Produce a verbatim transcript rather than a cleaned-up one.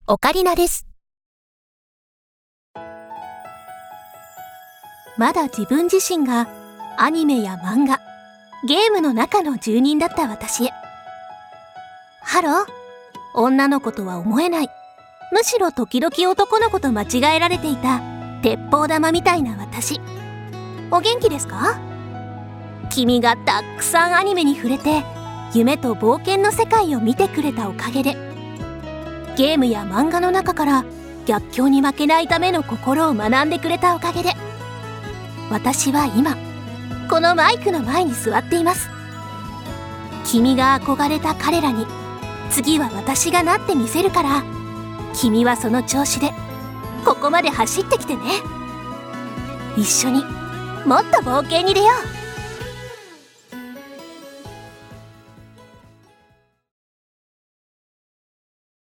オカリナです。まだ自分自身がアニメや漫画、ゲームの中の住人だった私へ。ハロー、女の子とは思えない、むしろ時々男の子と間違えられていた鉄砲玉みたいな私。お元気ですか？君がたくさんアニメに触れて、夢と冒険の世界を見てくれたおかげで、ゲームや漫画の中から逆境に負けないための心を学んでくれたおかげで、私は今このマイクの前に座っています。君が憧れた彼らに次は私がなってみせるから、君はその調子でここまで走ってきてね。一緒にもっと冒険に出よう。